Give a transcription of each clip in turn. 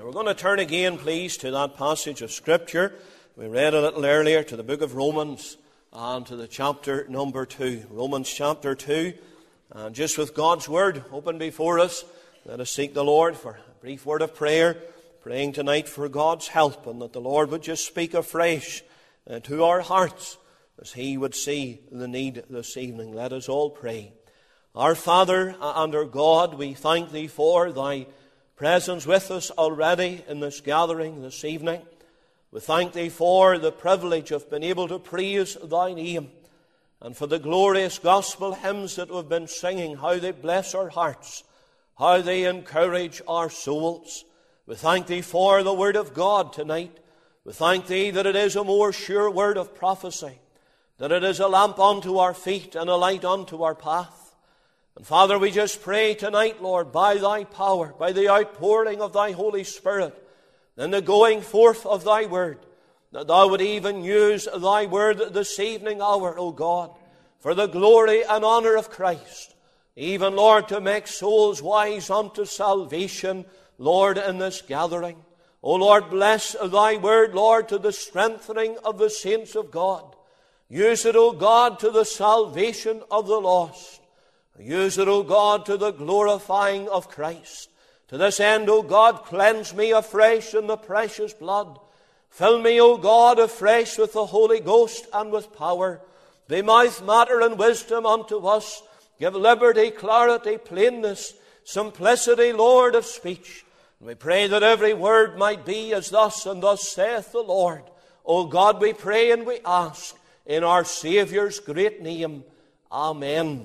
We're going to turn again, please, to that passage of Scripture we read a little earlier, to the book of Romans and to the chapter number 2. Romans chapter 2. And just with God's Word open before us, let us seek the Lord for a brief word of prayer, praying tonight for God's help, and that the Lord would just speak afresh to our hearts as He would see the need this evening. Let us all pray. Our Father and our God, we thank Thee for Thy presence with us already in this gathering this evening. We thank Thee for the privilege of being able to praise Thy name, and for the glorious gospel hymns that we've been singing, how they bless our hearts, how they encourage our souls. We thank Thee for the Word of God tonight. We thank Thee that it is a more sure word of prophecy, that it is a lamp unto our feet and a light unto our path. And Father, we just pray tonight, Lord, by Thy power, by the outpouring of Thy Holy Spirit, and the going forth of Thy Word, that Thou would even use Thy Word this evening hour, O God, for the glory and honor of Christ, even, Lord, to make souls wise unto salvation, Lord, in this gathering. O Lord, bless Thy Word, Lord, to the strengthening of the saints of God. Use it, O God, to the salvation of the lost. Use it, O God, to the glorifying of Christ. To this end, O God, cleanse me afresh in the precious blood. Fill me, O God, afresh with the Holy Ghost and with power. Be mouth, matter, and wisdom unto us. Give liberty, clarity, plainness, simplicity, Lord, of speech. And we pray that every word might be as thus and thus saith the Lord. O God, we pray and we ask in our Saviour's great name. Amen.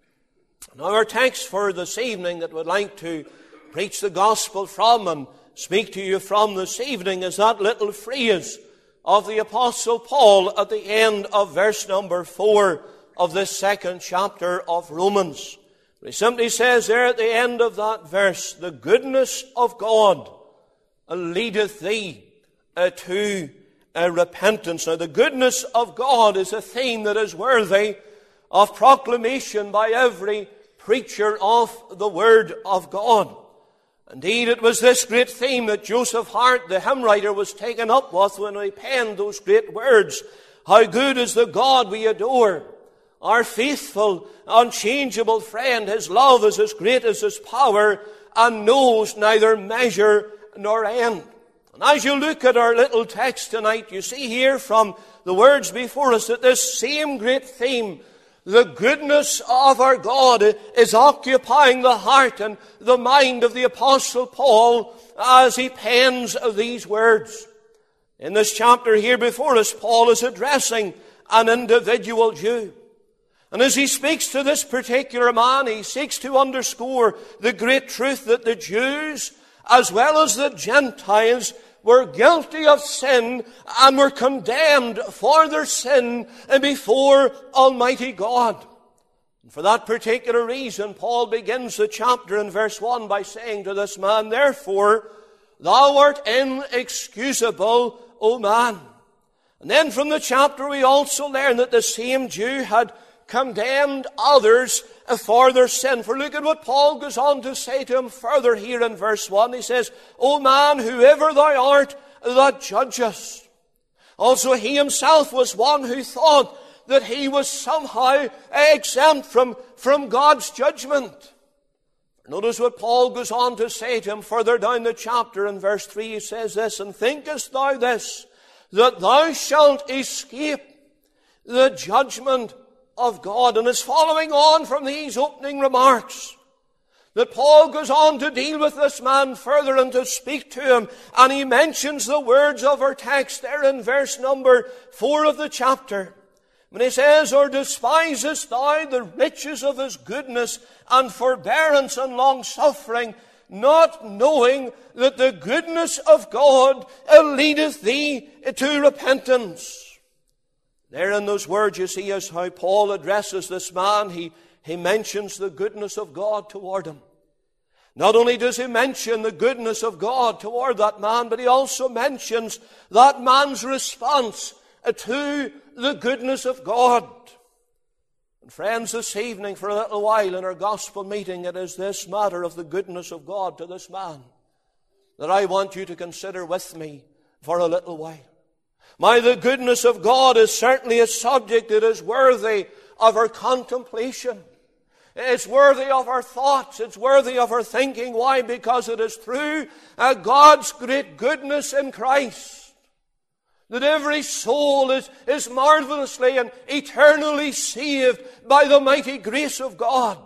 Now our text for this evening that we'd like to preach the gospel from and speak to you from this evening is that little phrase of the Apostle Paul at the end of verse number 4 of this second chapter of Romans. He simply says there at the end of that verse, the goodness of God leadeth thee to repentance. Now the goodness of God is a theme that is worthy of proclamation by every preacher of the Word of God. Indeed, it was this great theme that Joseph Hart, the hymn writer, was taken up with when he penned those great words. How good is the God we adore, our faithful, unchangeable friend. His love is as great as His power and knows neither measure nor end. And as you look at our little text tonight, you see here from the words before us that this same great theme, the goodness of our God, is occupying the heart and the mind of the Apostle Paul as he pens these words. In this chapter here before us, Paul is addressing an individual Jew. And as he speaks to this particular man, he seeks to underscore the great truth that the Jews, as well as the Gentiles, were guilty of sin and were condemned for their sin before Almighty God. And for that particular reason, Paul begins the chapter in verse 1 by saying to this man, therefore, thou art inexcusable, O man. And then from the chapter we also learn that the same Jew had condemned others for their sin. For look at what Paul goes on to say to him further here in verse 1. He says, O man, whoever thou art that judgest. Also he himself was one who thought that he was somehow exempt from God's judgment. Notice what Paul goes on to say to him further down the chapter in verse 3. He says this, and thinkest thou this, that thou shalt escape the judgment of God. And it's following on from these opening remarks that Paul goes on to deal with this man further and to speak to him. And he mentions the words of our text there in verse number 4 of the chapter. When he says, or despisest thou the riches of His goodness and forbearance and long-suffering, not knowing that the goodness of God leadeth thee to repentance. There in those words you see as how Paul addresses this man. He mentions the goodness of God toward him. Not only does he mention the goodness of God toward that man, but he also mentions that man's response to the goodness of God. And friends, this evening for a little while in our gospel meeting, it is this matter of the goodness of God to this man. that I want you to consider with me for a little while. The goodness of God is certainly a subject that is worthy of our contemplation. It's worthy of our thoughts. It's worthy of our thinking. Why? Because it is through God's great goodness in Christ that every soul is marvelously and eternally saved by the mighty grace of God.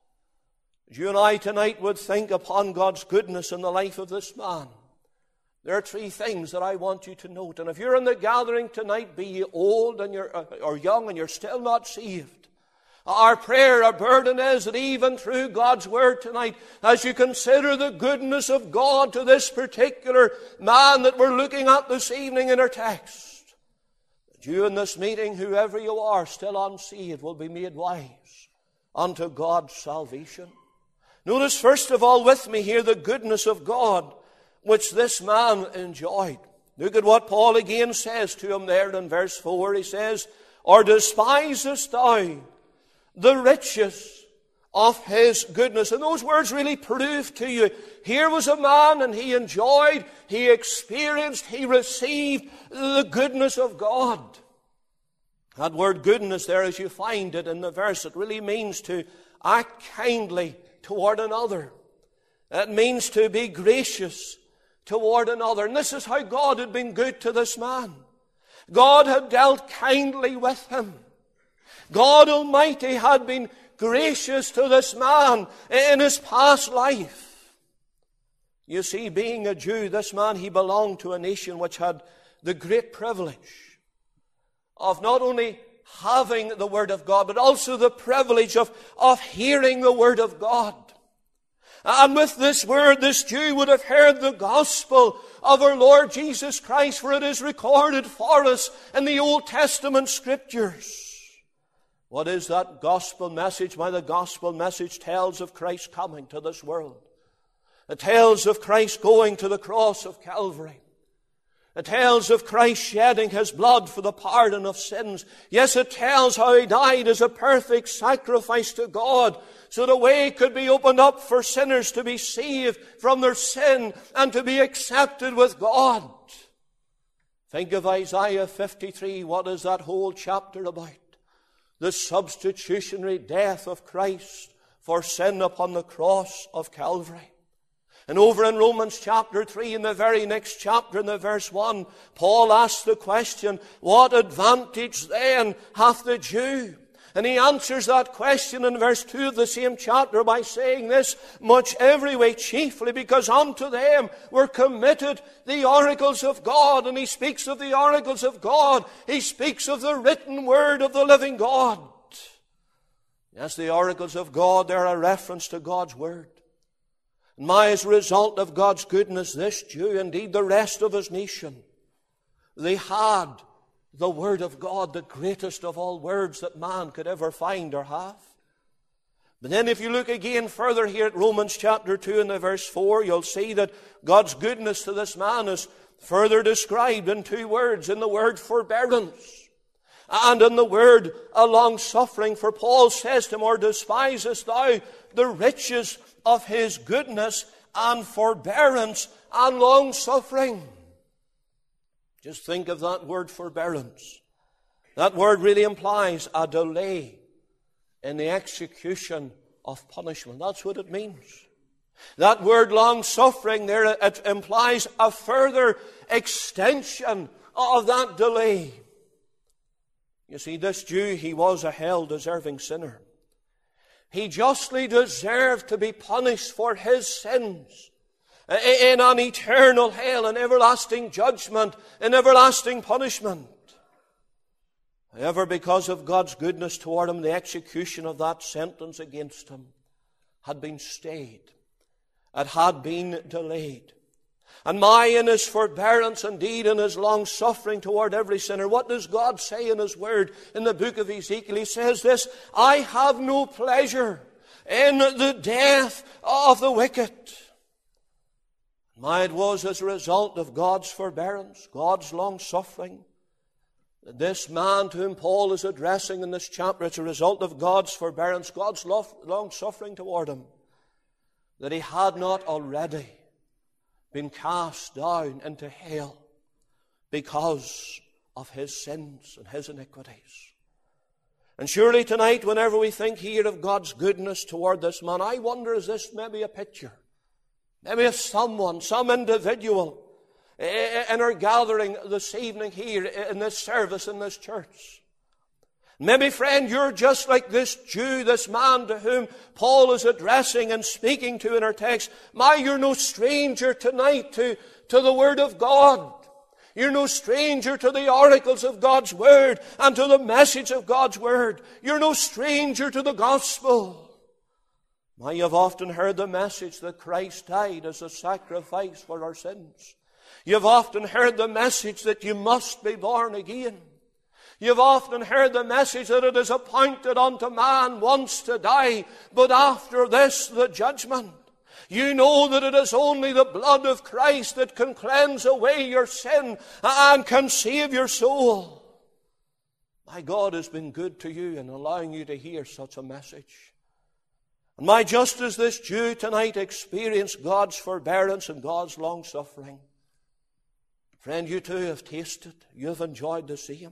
As you and I tonight would think upon God's goodness in the life of this man, there are three things that I want you to note. And if you're in the gathering tonight, be you old and or young and you're still not saved, our prayer, our burden is that even through God's Word tonight, as you consider the goodness of God to this particular man that we're looking at this evening in our text, that you in this meeting, whoever you are, still unsaved, will be made wise unto God's salvation. Notice first of all with me here the goodness of God which this man enjoyed. Look at what Paul again says to him there in verse 4. He says, "Or despisest thou the riches of his goodness?" And those words really prove to you, here was a man and he enjoyed, he experienced, he received the goodness of God. That word goodness there, as you find it in the verse, it really means to act kindly toward another. It means to be gracious toward another. And this is how God had been good to this man. God had dealt kindly with him. God Almighty had been gracious to this man in his past life. You see, being a Jew, this man, he belonged to a nation which had the great privilege of not only having the Word of God, but also the privilege of hearing the Word of God. And with this word, this Jew would have heard the gospel of our Lord Jesus Christ, for it is recorded for us in the Old Testament Scriptures. What is that gospel message? The gospel message tells of Christ coming to this world. It tells of Christ going to the cross of Calvary. It tells of Christ shedding His blood for the pardon of sins. Yes, it tells how He died as a perfect sacrifice to God, so the way could be opened up for sinners to be saved from their sin and to be accepted with God. Think of Isaiah 53. What is that whole chapter about? The substitutionary death of Christ for sin upon the cross of Calvary. And over in Romans chapter 3, in the very next chapter, in the verse 1, Paul asks the question, what advantage then hath the Jew? And he answers that question in verse 2 of the same chapter by saying this, much every way chiefly because unto them were committed the oracles of God. And he speaks of the oracles of God. He speaks of the written word of the living God. Yes, the oracles of God, they're a reference to God's word. And as a result of God's goodness, this Jew, indeed the rest of his nation, they had the Word of God, the greatest of all words that man could ever find or have. But then if you look again further here at Romans chapter 2 and the verse 4, you'll see that God's goodness to this man is further described in two words, in the word forbearance and in the word long-suffering. For Paul says to him, or despisest thou the riches of His goodness and forbearance and long-suffering? Just think of that word forbearance. That word really implies a delay in the execution of punishment. That's what it means. That word long-suffering there, it implies a further extension of that delay. You see, this Jew, he was a hell-deserving sinner. He justly deserved to be punished for his sins in an eternal hell, an everlasting judgment, an everlasting punishment. However, because of God's goodness toward him, the execution of that sentence against him had been stayed. It had been delayed. And in His forbearance, indeed in His long-suffering toward every sinner, what does God say in His Word in the book of Ezekiel? He says this, I have no pleasure in the death of the wicked. It was as a result of God's forbearance, God's long-suffering, that this man to whom Paul is addressing in this chapter, it's a result of God's forbearance, God's long-suffering toward him, that he had not already been cast down into hell because of his sins and his iniquities. And surely tonight, whenever we think here of God's goodness toward this man, I wonder, is this maybe a picture? Maybe of someone, some individual in our gathering this evening here in this service, in this church. Maybe, friend, you're just like this Jew, this man to whom Paul is addressing and speaking to in our text. You're no stranger tonight to the Word of God. You're no stranger to the oracles of God's Word and to the message of God's Word. You're no stranger to the gospel. You've often heard the message that Christ died as a sacrifice for our sins. You've often heard the message that you must be born again. You've often heard the message that it is appointed unto man once to die, but after this the judgment. You know that it is only the blood of Christ that can cleanse away your sin and can save your soul. My God has been good to you in allowing you to hear such a message. And just as this Jew tonight experienced God's forbearance and God's long-suffering, friend, you too have tasted, you have enjoyed the same.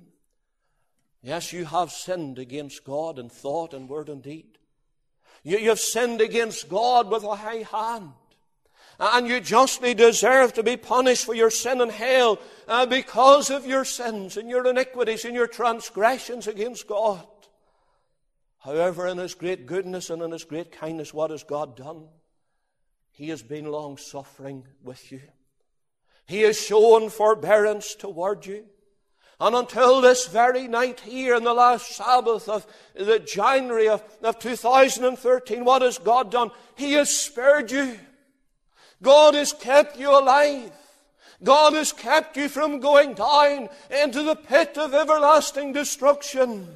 Yes, you have sinned against God in thought and word and deed. You have sinned against God with a high hand. And you justly deserve to be punished for your sin in hell because of your sins and your iniquities and your transgressions against God. However, in His great goodness and in His great kindness, what has God done? He has been long-suffering with you. He has shown forbearance toward you. And until this very night here in the last Sabbath of the January of 2013, what has God done? He has spared you. God has kept you alive. God has kept you from going down into the pit of everlasting destruction.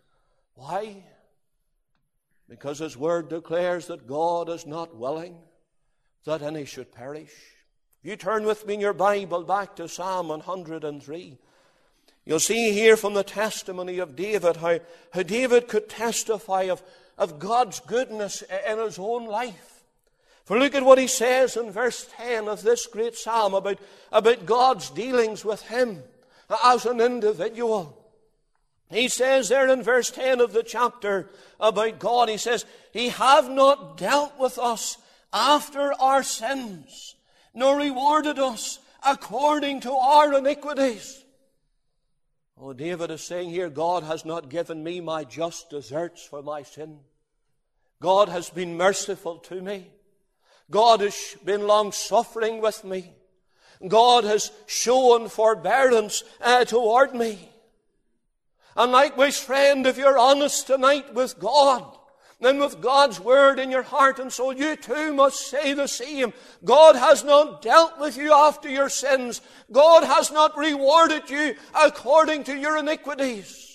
Why? Because His Word declares that God is not willing that any should perish. If you turn with me in your Bible back to Psalm 103, you'll see here from the testimony of David how David could testify of God's goodness in his own life. For look at what he says in verse 10 of this great psalm about God's dealings with him as an individual. He says there in verse 10 of the chapter about God, he says, He have not dealt with us after our sins, nor rewarded us according to our iniquities. Oh, David is saying here, God has not given me my just deserts for my sin. God has been merciful to me. God has been long-suffering with me. God has shown forbearance toward me. And likewise, friend, if you're honest tonight with God, and with God's Word in your heart and soul, you too must say the same. God has not dealt with you after your sins. God has not rewarded you according to your iniquities.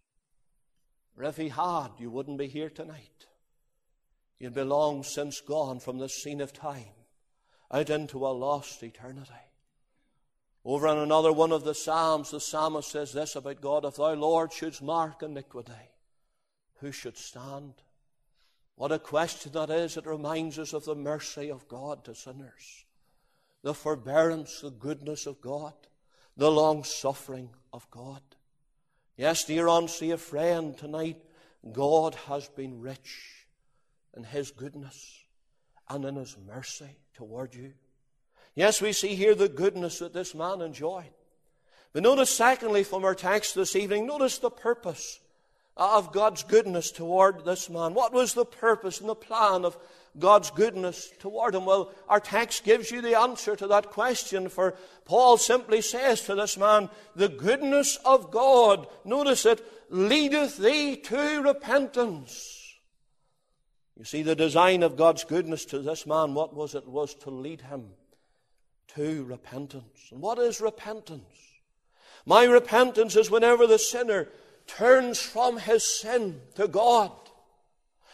For if He had, you wouldn't be here tonight. You'd be long since gone from the scene of time out into a lost eternity. Over in another one of the Psalms, the psalmist says this about God: If thou, Lord, shouldst mark iniquity, who should stand? What a question that is. It reminds us of the mercy of God to sinners, the forbearance, the goodness of God, the long-suffering of God. Yes, dear unsaved friend, tonight God has been rich in His goodness and in His mercy toward you. Yes, we see here the goodness that this man enjoyed. But notice secondly from our text this evening, notice the purpose of God's goodness toward this man. What was the purpose and the plan of God's goodness toward him? Well, our text gives you the answer to that question, for Paul simply says to this man, the goodness of God, notice it, leadeth thee to repentance. You see, the design of God's goodness to this man, what was it? It was to lead him to repentance. And what is repentance? My repentance is whenever the sinner turns from his sin to God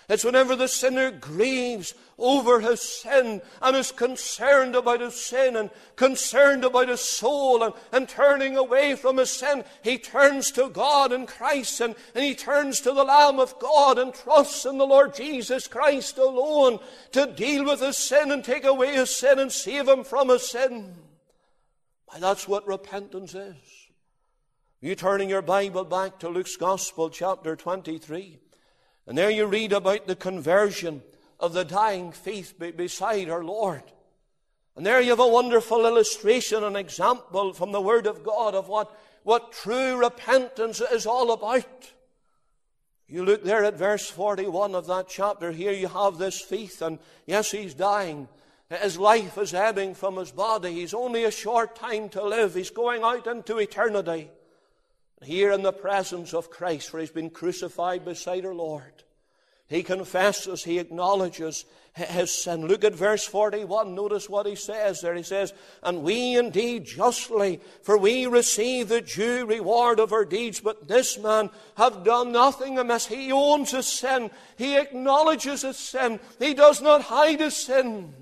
It's whenever the sinner grieves over his sin and is concerned about his sin and concerned about his soul and turning away from his sin, he turns to God and Christ and he turns to the Lamb of God and trusts in the Lord Jesus Christ alone to deal with his sin and take away his sin and save him from his sin. Why, that's what repentance is. You turning your Bible back to Luke's Gospel, chapter 23. And there you read about the conversion of the dying thief beside our Lord. And there you have a wonderful illustration and example from the Word of God of what true repentance is all about. You look there at verse 41 of that chapter. Here you have this thief, and yes, he's dying. His life is ebbing from his body. He's only a short time to live. He's going out into eternity. Here in the presence of Christ, where he's been crucified beside our Lord, he confesses, he acknowledges his sin. Look at verse 41. Notice what he says there. He says, "And we indeed justly, for we receive the due reward of our deeds, but this man have done nothing amiss." He owns his sin. He acknowledges his sin. He does not hide his sin.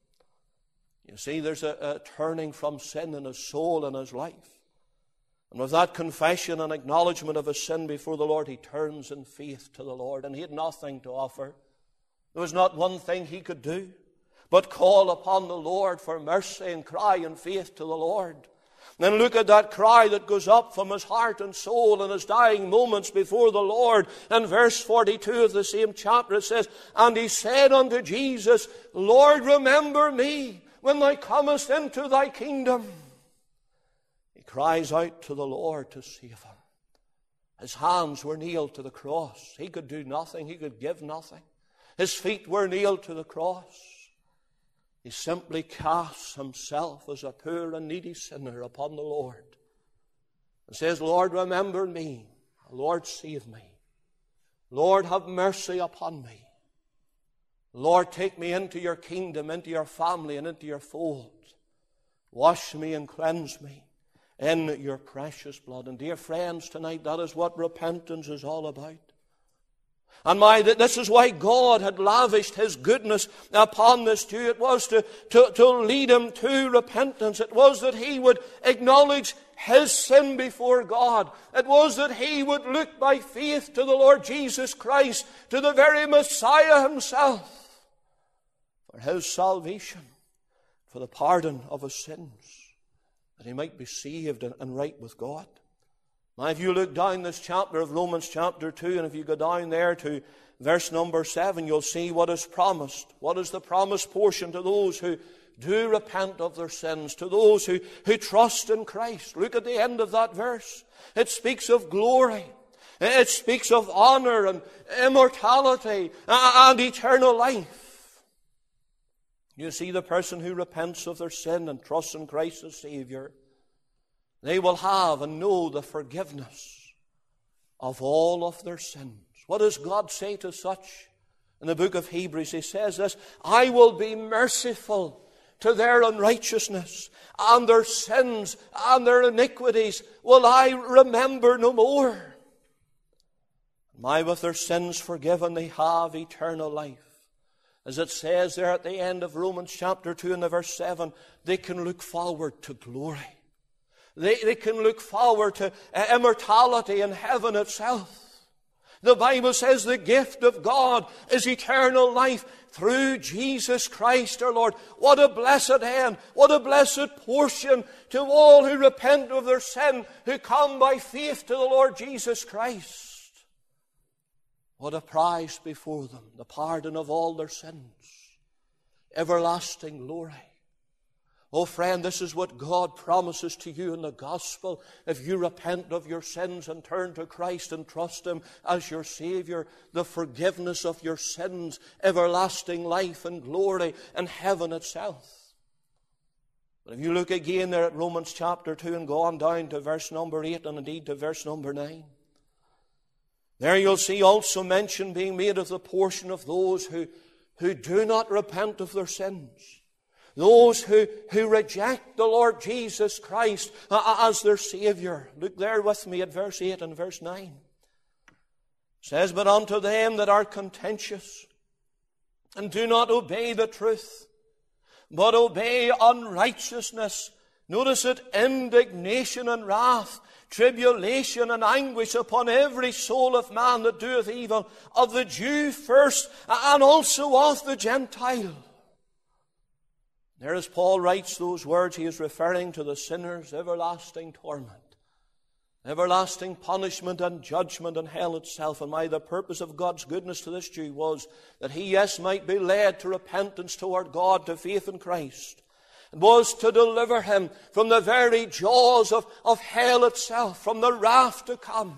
You see, there's a turning from sin in his soul and his life. And with that confession and acknowledgement of his sin before the Lord, he turns in faith to the Lord. And he had nothing to offer. There was not one thing he could do but call upon the Lord for mercy and cry in faith to the Lord. And then look at that cry that goes up from his heart and soul in his dying moments before the Lord. In verse 42 of the same chapter it says, "And he said unto Jesus, Lord, remember me when thou comest into thy kingdom." Cries out to the Lord to save him. His hands were nailed to the cross. He could do nothing. He could give nothing. His feet were nailed to the cross. He simply casts himself as a poor and needy sinner upon the Lord and says, "Lord, remember me. Lord, save me. Lord, have mercy upon me. Lord, take me into your kingdom, into your family, and into your fold. Wash me and cleanse me in your precious blood." And dear friends, tonight that is what repentance is all about. And this is why God had lavished his goodness upon this Jew. It was to lead him to repentance. It was that he would acknowledge his sin before God. It was that he would look by faith to the Lord Jesus Christ, to the very Messiah himself, for his salvation, for the pardon of his sins, that he might be saved and right with God. Now, if you look down this chapter of Romans chapter 2, and if you go down there to verse number 7, you'll see what is promised. What is the promised portion to those who do repent of their sins, to those who trust in Christ? Look at the end of that verse. It speaks of glory. It speaks of honor and immortality and eternal life. You see, the person who repents of their sin and trusts in Christ as Savior, they will have and know the forgiveness of all of their sins. What does God say to such? In the book of Hebrews, he says this, "I will be merciful to their unrighteousness, and their sins and their iniquities will I remember no more." With their sins forgiven, they have eternal life. As it says there at the end of Romans chapter 2 and the verse 7, they can look forward to glory. They can look forward to immortality in heaven itself. The Bible says the gift of God is eternal life through Jesus Christ our Lord. What a blessed end, what a blessed portion to all who repent of their sin, who come by faith to the Lord Jesus Christ. What a prize before them, the pardon of all their sins, everlasting glory. Oh friend, this is what God promises to you in the gospel. If you repent of your sins and turn to Christ and trust Him as your Savior, the forgiveness of your sins, everlasting life and glory and heaven itself. But if you look again there at Romans chapter 2 and go on down to verse number 8 and indeed to verse number 9, there you'll see also mention being made of the portion of those who do not repent of their sins. Those who reject the Lord Jesus Christ as their Savior. Look there with me at verse 8 and verse 9. It says, but unto them that are contentious, and do not obey the truth, but obey unrighteousness. Notice it, indignation and wrath, tribulation and anguish upon every soul of man that doeth evil, of the Jew first, and also of the Gentile. There, as Paul writes those words, he is referring to the sinner's everlasting torment, everlasting punishment and judgment in hell itself. And the purpose of God's goodness to this Jew was that he, yes, might be led to repentance toward God, to faith in Christ. It was to deliver him from the very jaws of hell itself, from the wrath to come.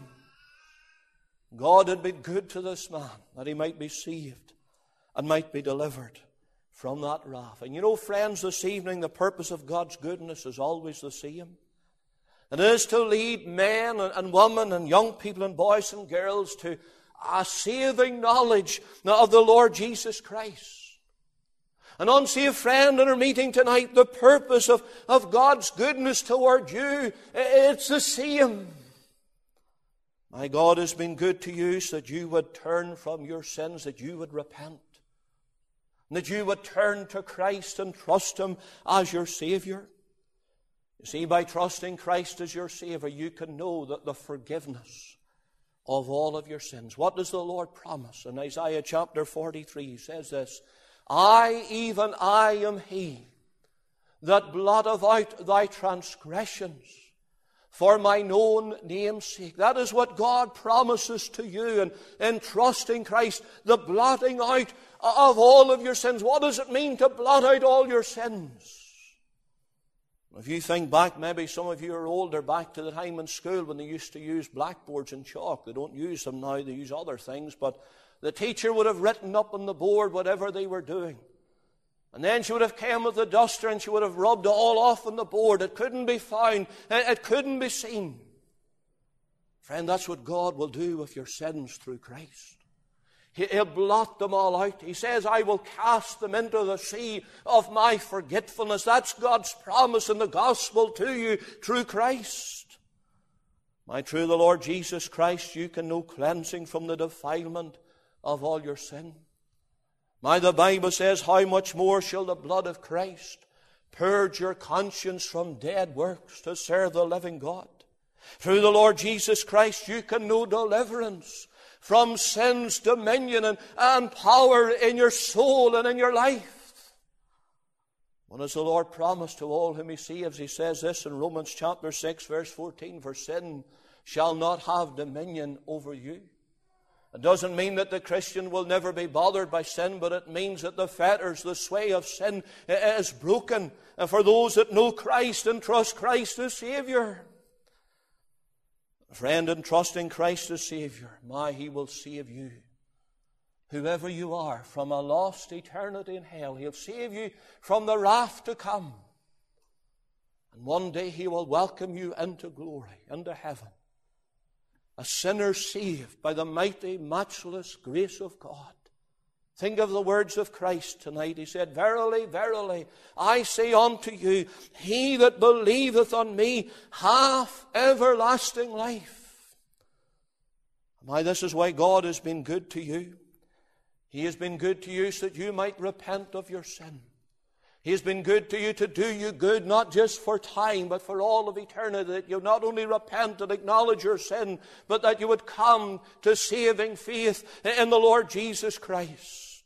God had been good to this man, that he might be saved and might be delivered from that wrath. And you know, friends, this evening the purpose of God's goodness is always the same. It is to lead men and women and young people and boys and girls to a saving knowledge of the Lord Jesus Christ. An unsaved friend in our meeting tonight, the purpose of God's goodness toward you, it's the same. My God has been good to you so that you would turn from your sins, that you would repent, and that you would turn to Christ and trust Him as your Savior. You see, by trusting Christ as your Savior, you can know that the forgiveness of all of your sins. What does the Lord promise? In Isaiah chapter 43, He says this, I, even I, am He that blotteth out thy transgressions for mine own name's sake. That is what God promises to you in trusting Christ, the blotting out of all of your sins. What does it mean to blot out all your sins? If you think back, maybe some of you are older, back to the time in school when they used to use blackboards and chalk. They don't use them now, they use other things, but the teacher would have written up on the board whatever they were doing. And then she would have come with the duster and she would have rubbed all off on the board. It couldn't be found. It couldn't be seen. Friend, that's what God will do with your sins through Christ. He'll blot them all out. He says, I will cast them into the sea of my forgetfulness. That's God's promise in the gospel to you through Christ. Through the Lord Jesus Christ, you can know cleansing from the defilement of all your sin. The Bible says, how much more shall the blood of Christ purge your conscience from dead works to serve the living God? Through the Lord Jesus Christ, you can know deliverance from sin's dominion and power in your soul and in your life. What has the Lord promised to all whom He saves? He says this in Romans chapter 6, verse 14, for sin shall not have dominion over you. It doesn't mean that the Christian will never be bothered by sin, but it means that the fetters, the sway of sin is broken. And for those that know Christ and trust Christ as Savior, friend, in trusting Christ as Savior, He will save you. Whoever you are, from a lost eternity in hell, He'll save you from the wrath to come. And one day He will welcome you into glory, into heaven. A sinner saved by the mighty, matchless grace of God. Think of the words of Christ tonight. He said, verily, verily, I say unto you, he that believeth on me hath everlasting life. This is why God has been good to you. He has been good to you so that you might repent of your sin. He has been good to you to do you good, not just for time, but for all of eternity, that you not only repent and acknowledge your sin, but that you would come to saving faith in the Lord Jesus Christ.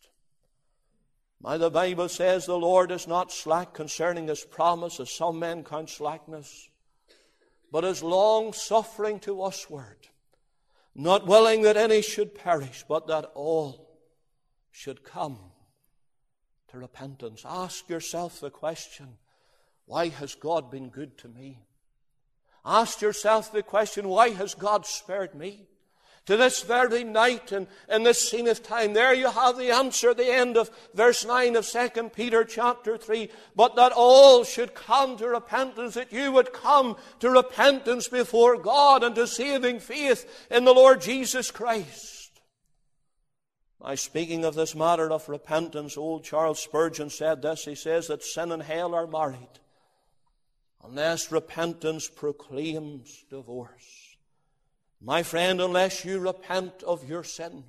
The Bible says the Lord is not slack concerning His promise, as some men count slackness, but is long-suffering to usward, not willing that any should perish, but that all should come to repentance. Ask yourself the question, why has God been good to me? Ask yourself the question, why has God spared me? To this very night and in this scene of time, there you have the answer at the end of verse 9 of 2 Peter chapter 3. But that all should come to repentance, that you would come to repentance before God and to saving faith in the Lord Jesus Christ. Speaking of this matter of repentance, old Charles Spurgeon said this. He says that sin and hell are married unless repentance proclaims divorce. My friend, unless you repent of your sins,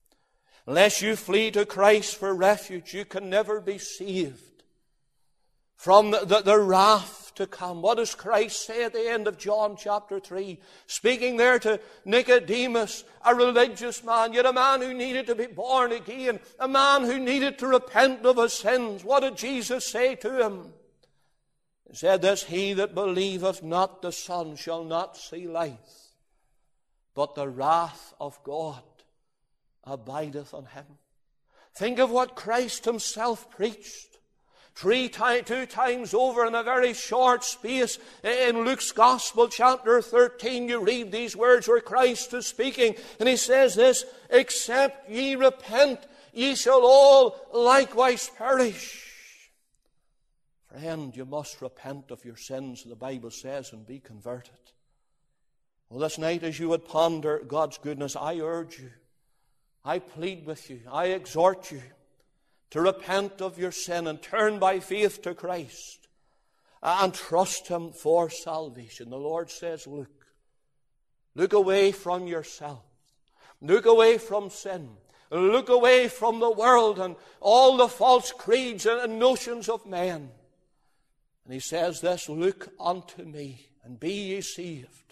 unless you flee to Christ for refuge, you can never be saved from the wrath to come. What does Christ say at the end of John chapter 3? Speaking there to Nicodemus, a religious man, yet a man who needed to be born again, a man who needed to repent of his sins. What did Jesus say to him? He said this, he that believeth not the Son shall not see life, but the wrath of God abideth on him. Think of what Christ himself preached. Two times over in a very short space in Luke's Gospel, chapter 13, you read these words where Christ is speaking, and he says this, except ye repent, ye shall all likewise perish. Friend, you must repent of your sins, the Bible says, and be converted. Well, this night as you would ponder God's goodness, I urge you, I plead with you, I exhort you to repent of your sin and turn by faith to Christ and trust Him for salvation. The Lord says, look away from yourself. Look away from sin. Look away from the world and all the false creeds and notions of men. And He says this, look unto me and be ye saved,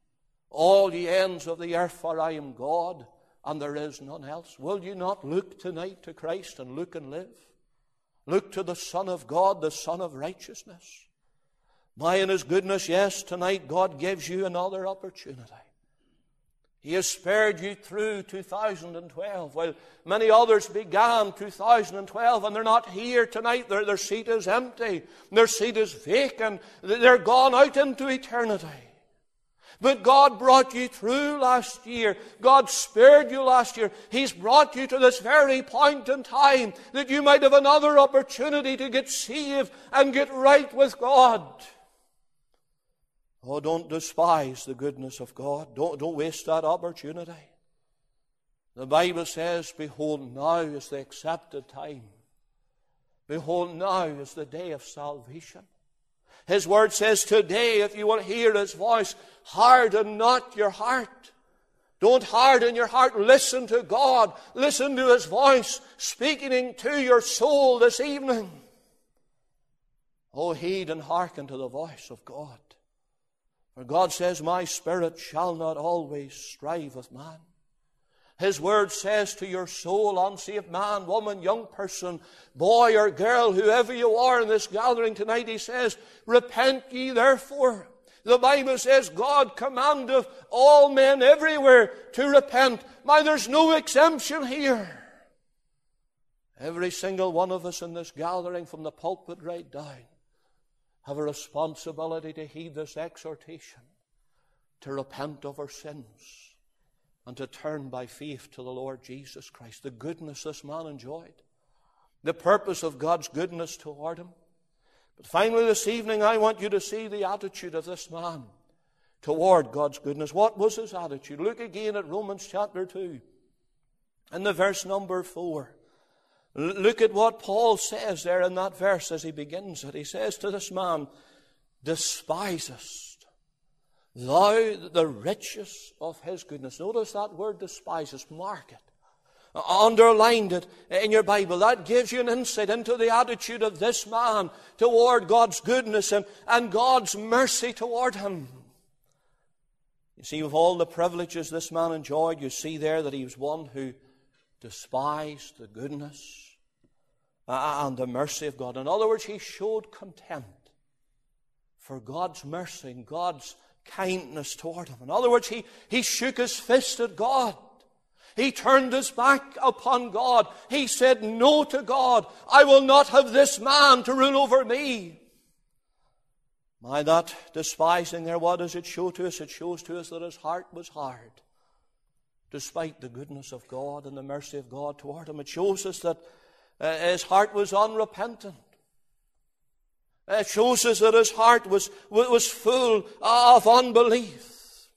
all ye ends of the earth, for I am God, and there is none else. Will you not look tonight to Christ and look and live? Look to the Son of God, the Son of righteousness. By in His goodness, yes, tonight God gives you another opportunity. He has spared you through 2012, while many others began 2012, and they're not here tonight. Their seat is empty. Their seat is vacant. They're gone out into eternity. But God brought you through last year. God spared you last year. He's brought you to this very point in time that you might have another opportunity to get saved and get right with God. Oh, don't despise the goodness of God. Don't waste that opportunity. The Bible says, behold, now is the accepted time. Behold, now is the day of salvation. His word says, today, if you will hear His voice, harden not your heart. Don't harden your heart. Listen to God. Listen to His voice speaking to your soul this evening. Oh, heed and hearken to the voice of God. For God says, my spirit shall not always strive with man. His word says to your soul, unsaved man, woman, young person, boy or girl, whoever you are in this gathering tonight, He says, repent ye therefore. The Bible says God commandeth all men everywhere to repent. Now there's no exemption here. Every single one of us in this gathering, from the pulpit right down, have a responsibility to heed this exhortation, to repent of our sins, and to turn by faith to the Lord Jesus Christ. The goodness this man enjoyed, the purpose of God's goodness toward him. But finally this evening I want you to see the attitude of this man toward God's goodness. What was his attitude? Look again at Romans chapter 2 and the verse number 4. Look at what Paul says there in that verse as he begins it. He says to this man, despisest thou the riches of His goodness. Notice that word despisest. Mark it. Underlined it in your Bible. That gives you an insight into the attitude of this man toward God's goodness and God's mercy toward him. You see, with all the privileges this man enjoyed, you see there that he was one who despised the goodness and the mercy of God. In other words, he showed contempt for God's mercy and God's kindness toward him. In other words, he shook his fist at God. He turned his back upon God. He said no to God. I will not have this man to rule over me. By that despising there, what does it show to us? It shows to us that his heart was hard, despite the goodness of God and the mercy of God toward him. It shows us that his heart was unrepentant. It shows us that his heart was full of unbelief.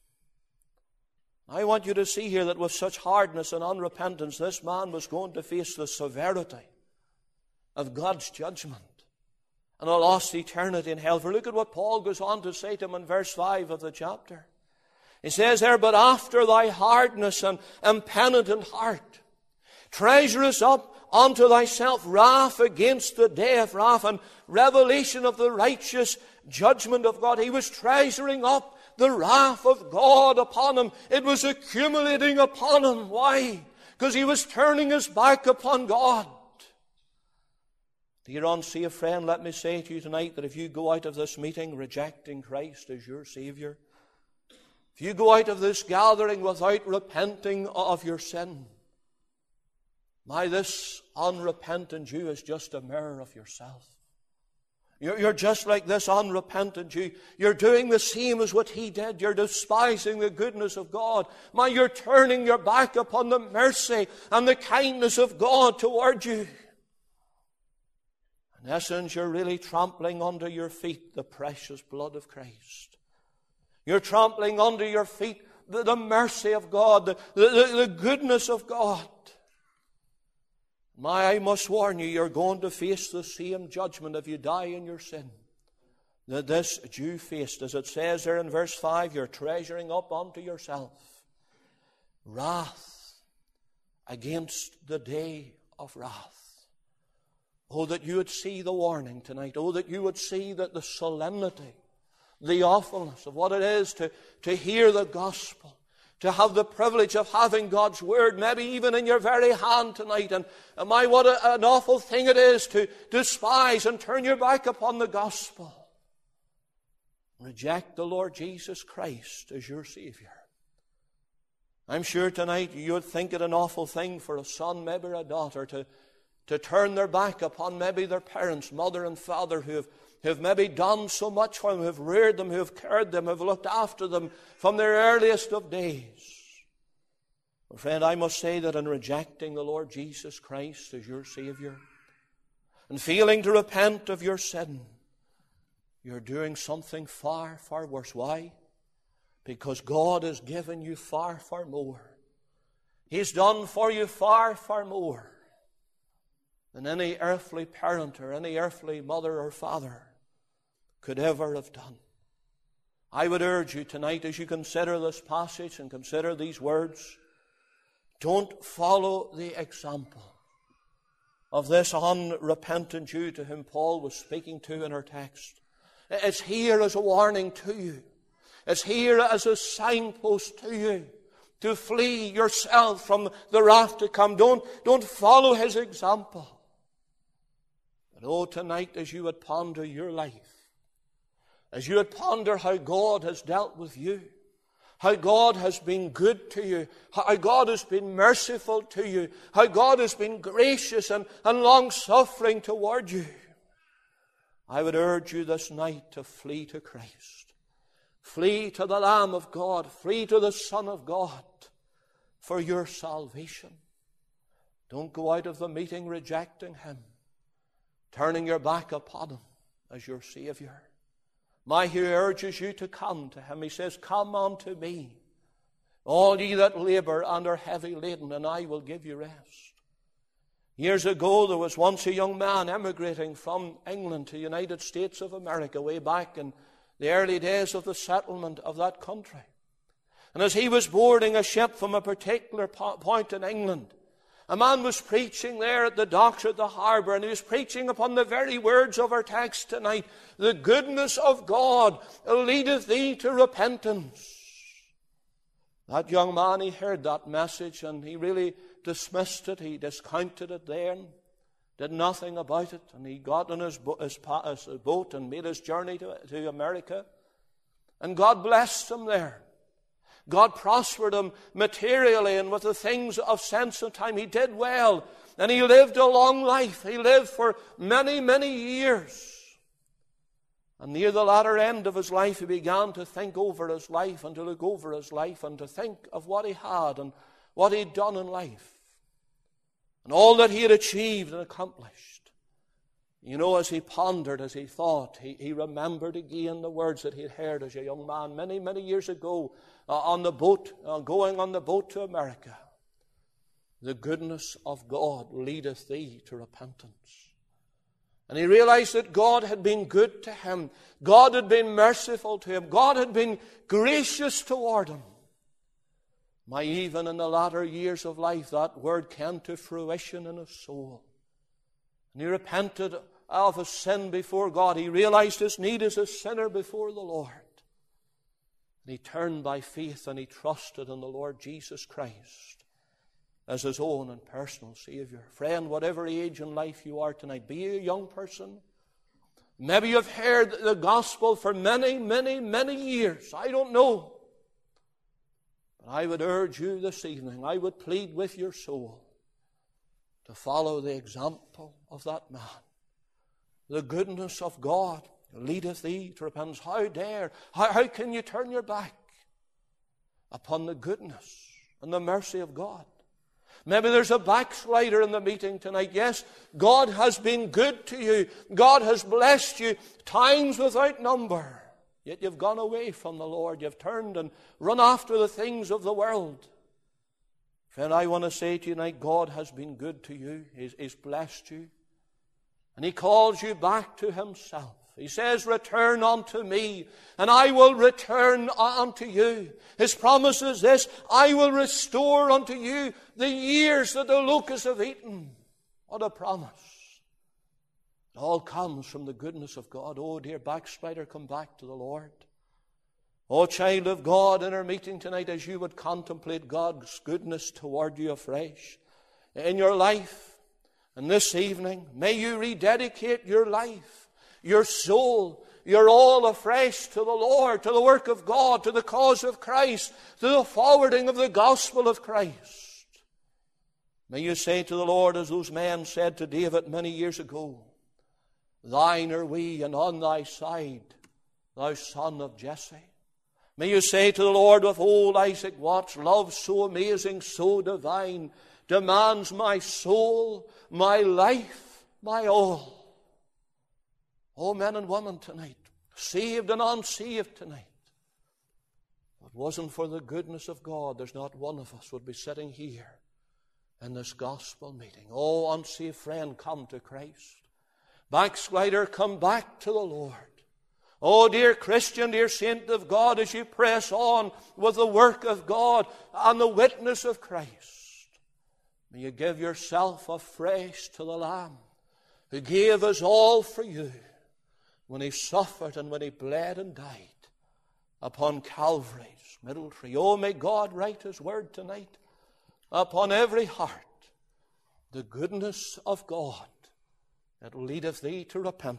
I want you to see here that with such hardness and unrepentance, this man was going to face the severity of God's judgment and a lost eternity in hell. For look at what Paul goes on to say to him in verse 5 of the chapter. He says there, but after thy hardness and impenitent heart, treasurest up unto thyself wrath against the day of wrath and revelation of the righteous judgment of God. He was treasuring up the wrath of God upon him. It was accumulating upon him. Why? Because he was turning his back upon God. Dear unsaved friend, let me say to you tonight that if you go out of this meeting rejecting Christ as your Savior, if you go out of this gathering without repenting of your sin, this unrepentant Jew is just a mirror of yourself. You're just like this unrepentant Jew. You're doing the same as what he did. You're despising the goodness of God. You're turning your back upon the mercy and the kindness of God toward you. In essence, you're really trampling under your feet the precious blood of Christ. You're trampling under your feet the mercy of God, the goodness of God. I must warn you, you're going to face the same judgment if you die in your sin that this Jew faced. As it says there in verse 5, you're treasuring up unto yourself wrath against the day of wrath. Oh, that you would see the warning tonight. Oh, that you would see that the solemnity, the awfulness of what it is to hear the gospel, to have the privilege of having God's Word, maybe even in your very hand tonight. And what an awful thing it is to despise and turn your back upon the gospel. Reject the Lord Jesus Christ as your Savior. I'm sure tonight you would think it an awful thing for a son, maybe a daughter, to turn their back upon maybe their parents, mother and father, who have maybe done so much for them, who have reared them, who have cared them, who have looked after them from their earliest of days. Well, friend, I must say that in rejecting the Lord Jesus Christ as your Savior and failing to repent of your sin, you're doing something far, far worse. Why? Because God has given you far, far more. He's done for you far, far more than any earthly parent or any earthly mother or father could ever have done. I would urge you tonight, as you consider this passage and consider these words, don't follow the example of this unrepentant Jew to whom Paul was speaking to in our text. It's here as a warning to you. It's here as a signpost to you to flee yourself from the wrath to come. Don't follow his example. But tonight, as you would ponder your life, as you would ponder how God has dealt with you, how God has been good to you, how God has been merciful to you, how God has been gracious and long-suffering toward you, I would urge you this night to flee to Christ. Flee to the Lamb of God. Flee to the Son of God for your salvation. Don't go out of the meeting rejecting Him, turning your back upon Him as your Savior. He urges you to come to Him. He says, "Come unto me, all ye that labor and are heavy laden, and I will give you rest." Years ago, there was once a young man emigrating from England to the United States of America, way back in the early days of the settlement of that country. And as he was boarding a ship from a particular point in England, a man was preaching there at the docks at the harbour, and he was preaching upon the very words of our text tonight. The goodness of God leadeth thee to repentance. That young man, he heard that message, and he really dismissed it. He discounted it then, did nothing about it, and he got on his boat and made his journey to America. And God blessed him there. God prospered him materially and with the things of sense and time. He did well, and he lived a long life. He lived for many, many years. And near the latter end of his life, he began to think over his life and to look over his life and to think of what he had and what he had done in life and all that he had achieved and accomplished. As he pondered, as he thought, he remembered again the words that he had heard as a young man many, many years ago on the boat, going on the boat to America. The goodness of God leadeth thee to repentance. And he realized that God had been good to him. God had been merciful to him. God had been gracious toward him. May even in the latter years of life that word came to fruition in his soul. And he repented of his sin before God. He realized his need as a sinner before the Lord. And he turned by faith and he trusted in the Lord Jesus Christ as his own and personal Savior. Friend, whatever age in life you are tonight, be you a young person. Maybe you've heard the gospel for many, many, many years. I don't know. But I would urge you this evening, I would plead with your soul to follow the example of that man. The goodness of God leadeth thee to repentance. How can you turn your back upon the goodness and the mercy of God? Maybe there's a backslider in the meeting tonight. Yes, God has been good to you. God has blessed you times without number. Yet you've gone away from the Lord. You've turned and run after the things of the world. Friend, I want to say to you tonight, God has been good to you. He's blessed you. And He calls you back to Himself. He says, return unto me, and I will return unto you. His promise is this, I will restore unto you the years that the locusts have eaten. What a promise. It all comes from the goodness of God. Oh, dear backslider, come back to the Lord. Oh, child of God, in our meeting tonight, as you would contemplate God's goodness toward you afresh in your life, and this evening, may you rededicate your life, your soul, your all afresh to the Lord, to the work of God, to the cause of Christ, to the forwarding of the gospel of Christ. May you say to the Lord, as those men said to David many years ago, thine are we, and on thy side, thou son of Jesse. May you say to the Lord with old Isaac Watts, love so amazing, so divine, demands my soul, my life, my all. Oh, men and women tonight, saved and unsaved tonight. If it wasn't for the goodness of God, there's not one of us would be sitting here in this gospel meeting. Oh, unsaved friend, come to Christ. Backslider, come back to the Lord. Oh, dear Christian, dear saint of God, as you press on with the work of God and the witness of Christ, may you give yourself afresh to the Lamb who gave us all for you when He suffered and when He bled and died upon Calvary's middle tree. Oh, may God write His word tonight upon every heart, the goodness of God that leadeth thee to repentance.